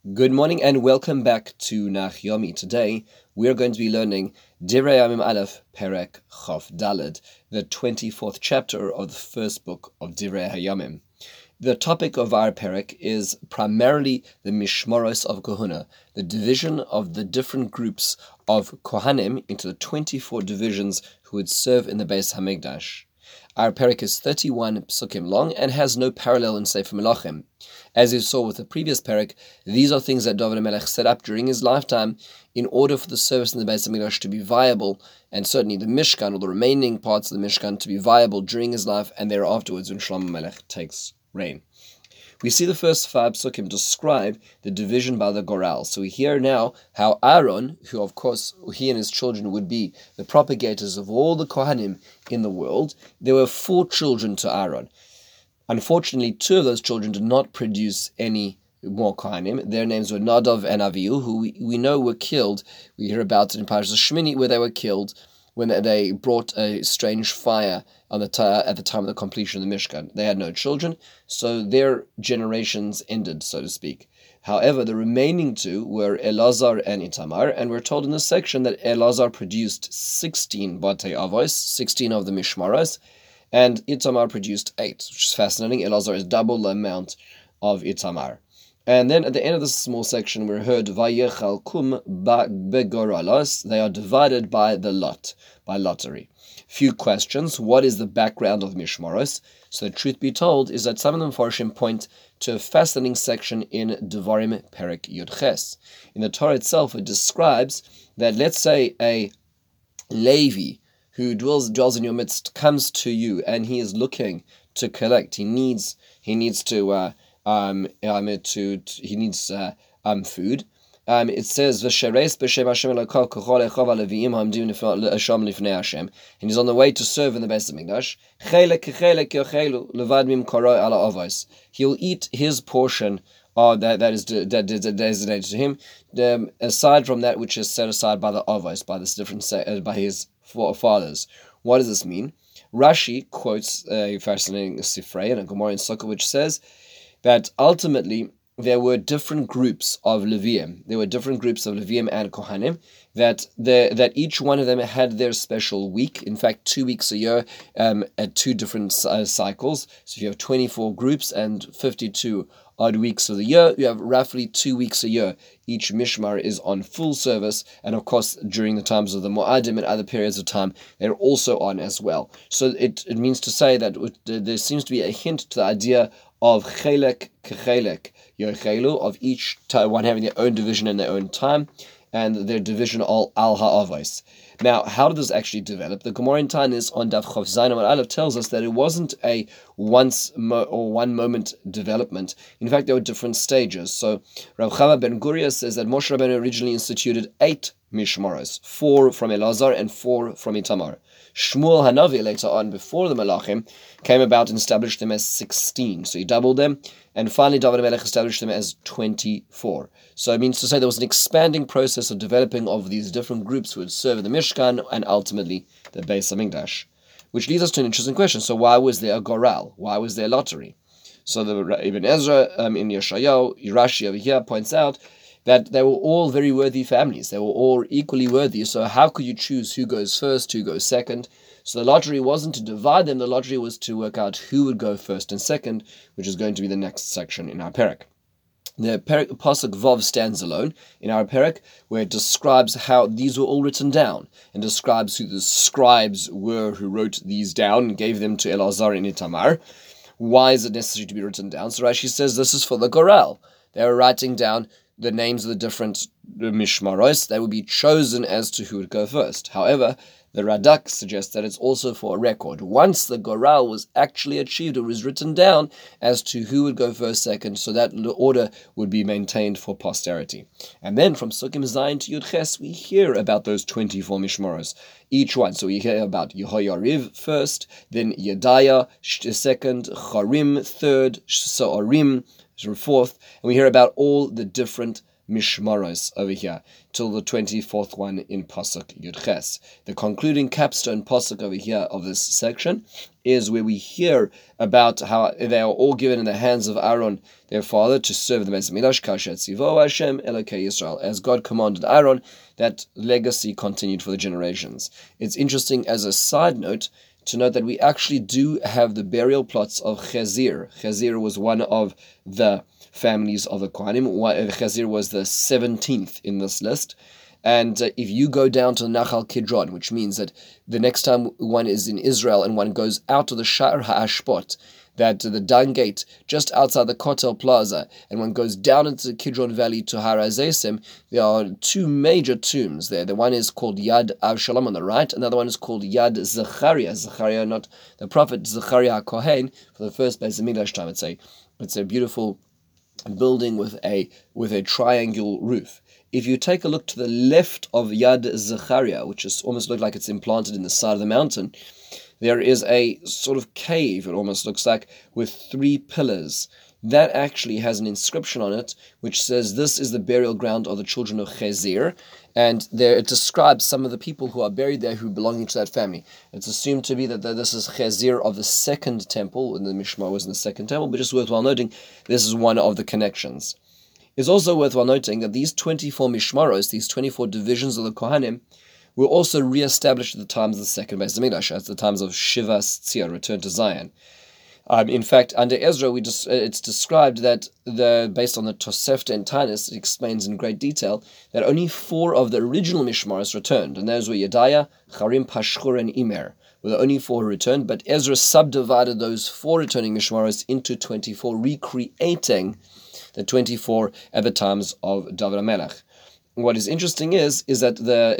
Good morning and welcome back to Nach Yomi. Today we are going to be learning Divrei Hayamim Aleph Perek Chof Daled, the 24th chapter of the first book of Divrei Hayamim. The topic of our perek is primarily the Mishmoros of Kohuna, the division of the different groups of Kohanim into the 24 divisions who would serve in the Beis Hamikdash. Our perek is 31 psukim long and has no parallel in Sefer Melachim. As you saw with the previous perek, these are things that David HaMelech set up during his lifetime in order for the service in the Beis Hamikdash to be viable, and certainly the Mishkan or the remaining parts of the Mishkan to be viable during his life and thereafterwards when Shlomo Melech takes reign. We see the first 5 psukim describe the division by the Goral. So we hear now how Aaron, who of course he and his children would be the propagators of all the Kohanim in the world, there were 4 children to Aaron. Unfortunately, 2 of those children did not produce any more Kohanim. Their names were Nadav and Avihu, who we know were killed. We hear about it in Parashas Shmini, where they were killed when they brought a strange fire at the time of the completion of the Mishkan. They had no children, so their generations ended, so to speak. However, the remaining 2 were Elazar and Itamar, and we're told in this section that Elazar produced 16 Batei Avos, 16 of the Mishmaros, and Itamar produced 8, which is fascinating. Elazar is double the amount of Itamar. And then at the end of this small section, we heard Vayechal Kum Begoralos. They are divided by the lot, by lottery. Few questions. What is the background of Mishmaros? So the truth be told is that some of them Farshim point to a fascinating section in Devarim Perek Yud Ches. In the Torah itself, it describes that, let's say, a Levi who dwells in your midst comes to you and he is looking to collect. He needs food. It says V'sheres b'shem Hashem elokah k'chol echov haleviim hamdim Hashem lifnei Hashem, and he's on the way to serve in the Beis Hamikdash. Chelek k'chelek yochelu levad mimkoro ala avos. He'll eat his portion that is designated to him, aside from that which is set aside by the avos, by his fathers. What does this mean? Rashi quotes a fascinating Sifrei and a Gemara in Sukkah, which says that ultimately there were different groups of Leviim. There were different groups of Leviim and Kohanim, that each one of them had their special week. In fact, 2 weeks a year at 2 different cycles. So if you have 24 groups and 52 odd weeks of the year, you have roughly 2 weeks a year. Each Mishmar is on full service, and of course during the times of the Mo'adim and other periods of time, they're also on as well. So it means to say that there seems to be a hint to the idea of chelek kechelek yochelu, of each one having their own division in their own time, and their division all al ha'avos. Now, how did this actually develop? The Gemara in Tanis on Daf Chof Zayin Amud Aleph tells us that it wasn't a one moment development. In fact, there were different stages. So Rav Chava ben Guria says that Moshe Rabbeinu originally instituted 8 Mishmaros, 4 from Elazar and 4 from Itamar. Shmuel Hanavi later on, before the Malachim, came about and established them as 16. So he doubled them, and finally David HaMelech established them as 24. So it means to say there was an expanding process of developing of these different groups who would serve in the Mishkan and ultimately the Beis Hamikdash. Which leads us to an interesting question. So why was there a Goral? Why was there lottery? So the Ibn Ezra in Yeshayahu, Rashi over here points out that they were all very worthy families. They were all equally worthy. So how could you choose who goes first, who goes second? So the lottery wasn't to divide them. The lottery was to work out who would go first and second, which is going to be the next section in our perek. The Pasuk Vav stands alone in our perek, where it describes how these were all written down and describes who the scribes were who wrote these down and gave them to Elazar and Itamar. Why is it necessary to be written down? So Rashi says this is for the Goral. They were writing down the names of the different Mishmaros. They would be chosen as to who would go first. However, the Radak suggests that it's also for a record. Once the Goral was actually achieved, it was written down as to who would go first, second, so that the order would be maintained for posterity. And then from Sukkim Zayin to Yud Ches, we hear about those 24 Mishmaros, each one. So we hear about Yehoyariv first, then Yedaya second, Charim third, Sa'arim fourth, and we hear about all the different Mishmaros over here, till the 24th one in Pasuk Yud Ches. The concluding capstone Pasuk over here of this section is where we hear about how they are all given in the hands of Aaron, their father, to serve the Beis Hamikdash, Kasher Tzivo Hashem Elokei Yisrael, as God commanded Aaron. That legacy continued for the generations. It's interesting as a side note to note that we actually do have the burial plots of Chazir. Chazir was one of the families of the Kohanim. Chazir was the 17th in this list. And if you go down to the Nachal Kidron, which means that the next time one is in Israel and one goes out of the Sha'ar HaAshpot, that the dung gate just outside the Kotel Plaza, and one goes down into the Kidron Valley to Har HaZeisim, there are two major tombs there. The one is called Yad Avshalom on the right, another one is called Yad Zechariah. Zechariah, not the prophet, Zechariah HaKohen, for the first Beis Hamikdash time. It's a beautiful building with a triangular roof. If you take a look to the left of Yad Zechariah, which is almost look like it's implanted in the side of the mountain, there is a sort of cave, it almost looks like, with 3 pillars. That actually has an inscription on it which says this is the burial ground of the children of Chazir, and there it describes some of the people who are buried there who belong to that family. It's assumed to be that this is Chazir of the second temple, and the Mishmar was in the second temple, but just worthwhile noting, this is one of the connections. It's also worthwhile noting that these 24 Mishmaros, these 24 divisions of the Kohanim, were also re-established at the times of the second Beis Hamikdash, at the times of Shivas Tzia, return to Zion. In fact, under Ezra, it's described that based on the Tosefta and Tanis, it explains in great detail that only 4 of the original Mishmaros returned, and those were Yedaya, Charim, Pashchur, and Imer. Were the only 4 who returned, but Ezra subdivided those 4 returning Mishmaros into 24, recreating the 24 at the times of David HaMelech. What is interesting is that the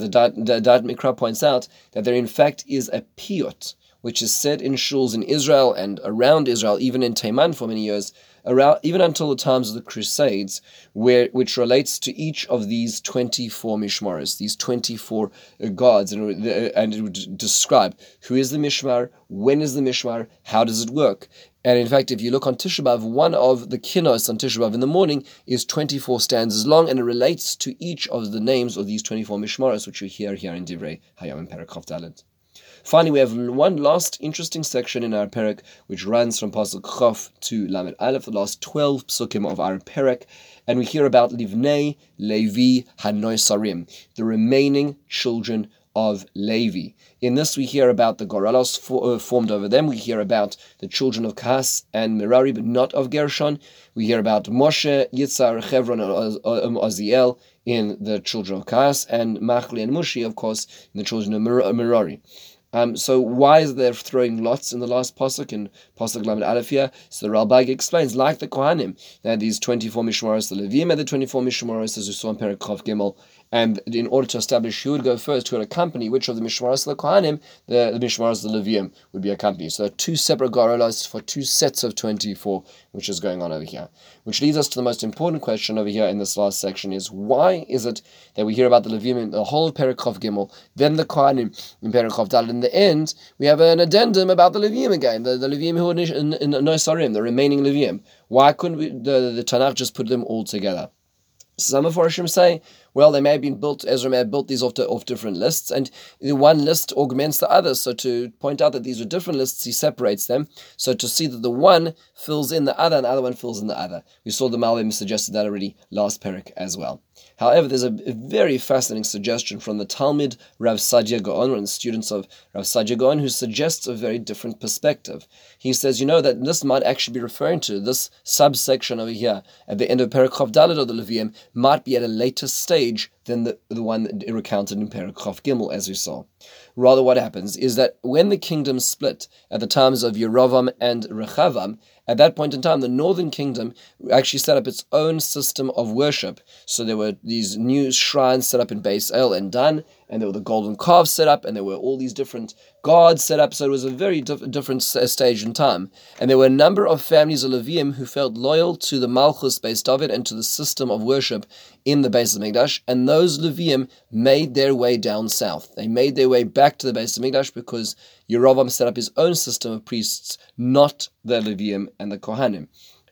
Da'at Mikra points out that there in fact is a piyut, which is said in shuls in Israel and around Israel, even in Taiman for many years, even until the times of the Crusades, which relates to each of these 24 mishmaros, these 24 gods, and it would describe who is the mishmar, when is the mishmar, how does it work. And in fact, if you look on Tisha B'Av, one of the kinos on Tisha B'Av in the morning is 24 stanzas long, and it relates to each of the names of these 24 mishmaros, which we hear here in Divrei Hayam and Perek Chof Dalet. Finally, we have one last interesting section in our Perek, which runs from Pasuk Chof to Lamed Aleph, the last 12 psukim of our Perek, and we hear about Livnei Levi Hanosarim, the remaining children of Levi. In this, we hear about the Goralos formed over them. We hear about the children of Kahas and Merari, but not of Gershon. We hear about Moshe, Yitzhar, Chevron, and Oziel in the children of Kahas, and Machli and Mushi, of course, in the children of Merari. So why is there throwing lots in the last pasuk, in pasuk Lamed Aleph here? So the Ralbag explains, like the Kohanim, that these 24 mishmaros, the Leviim had the 24 mishmaros, as we saw in Perek Chof Gimel, and in order to establish who would go first, who would accompany which of the mishmaros of the Kohanim, the mishmaros of the Leviim would be accompanied. So there are 2 separate Goralos for 2 sets of 24, which is going on over here. Which leads us to the most important question over here in this last section is, why is it that we hear about the Leviim in the whole of Perek Chof Gimel, then the Kohanim in Perek Chof Dalet, in the end, we have an addendum about the Leviim again, the Leviim who are in Nosarim, the remaining Leviim. Why couldn't the Tanakh just put them all together? Some of Farshim say, well, they may have been built, Ezra may have built these off different lists, and the one list augments the other. So to point out that these are different lists, he separates them. So to see that the one fills in the other, and the other one fills in the other. We saw the Malbim suggested that already last Perek as well. However, there's a very fascinating suggestion from the Talmud Rav Sadia Gaon, one of the students of Rav Sadia Gaon, who suggests a very different perspective. He says, that this might actually be referring to this subsection over here at the end of Perek Chof Dalet of the Leviim might be at a later stage than the one that recounted in Perek Chof Gimel, as we saw. Rather, what happens is that when the kingdom split at the times of Yerovam and Rechavam, at that point in time, the northern kingdom actually set up its own system of worship. So there were these new shrines set up in Beis El and Dan, and there were the golden calves set up, and there were all these different gods set up. So it was a very different stage in time. And there were a number of families of Leviim who felt loyal to the Malchus Beis David and to the system of worship in the Beis Hamikdash, and those Leviim made their way down south. They made their way back to the Beis Hamikdash because Yerovam set up his own system of priests, not the Leviim and the Kohanim.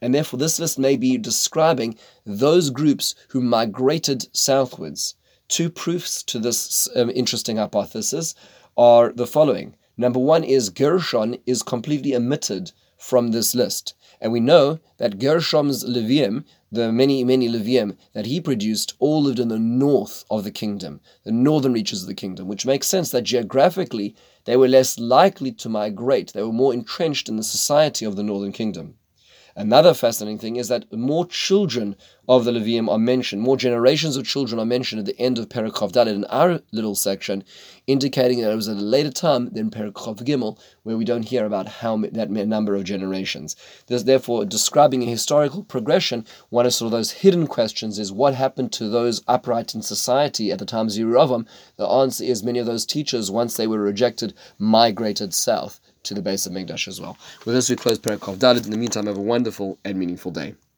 And therefore this list may be describing those groups who migrated southwards. Two proofs to this interesting hypothesis are the following. Number one is Gershon is completely omitted from this list. And we know that Gershom's Levium, the many Levium that he produced, all lived in the north of the kingdom, the northern reaches of the kingdom, which makes sense that geographically they were less likely to migrate. They were more entrenched in the society of the northern kingdom. Another fascinating thing is that more children of the Levium are mentioned, more generations of children are mentioned at the end of Perek Chav Daled in our little section, indicating that it was at a later time than Perek Chav Gimel, where we don't hear about that number of generations. There's therefore describing a historical progression. One of sort of those hidden questions is what happened to those upright in society at the time of Yerovam. The answer is many of those teachers, once they were rejected, migrated south to the base of Mikdash as well. With this, we close Perek Chav Daled. In the meantime, have a wonderful and meaningful day.